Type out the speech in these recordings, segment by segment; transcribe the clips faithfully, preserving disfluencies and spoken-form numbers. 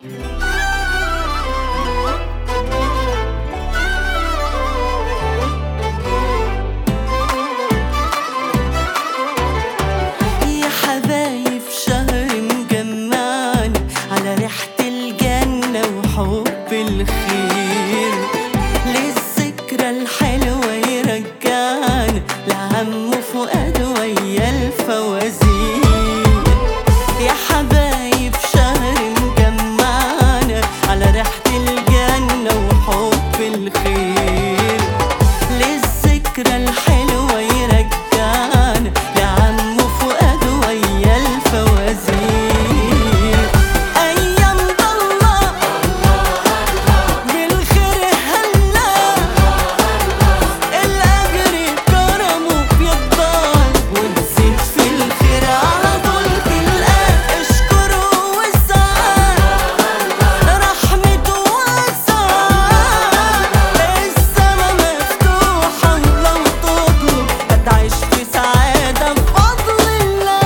يا حبايب شهر مجمعنا على ريحة الجنة وحب الخير، للذكرى الحلوة يرجعنا لعم فؤاد ويا الفوازير. يا حبايب شهر مجمعنا على ريحة الجنة وحب الخير، للذكرى الحلوة يرجعنا لعم فؤاد ويا الفوازير. أيام ضلة بالخير هلا، الأجر كرمه بيضان وتزيد في الخير على طول تلقاه. اشكر واسعد رحمته واسعة، السما مفتوحة ولو تطلب هتعيش في سعادة بفضل الله.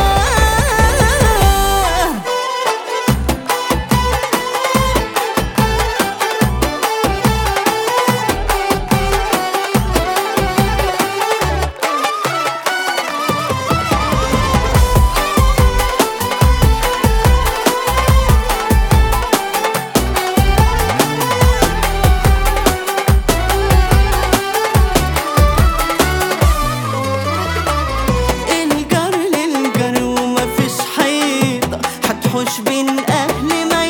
الجار للجار ومفيش حيطة هتحوش بين أهل ما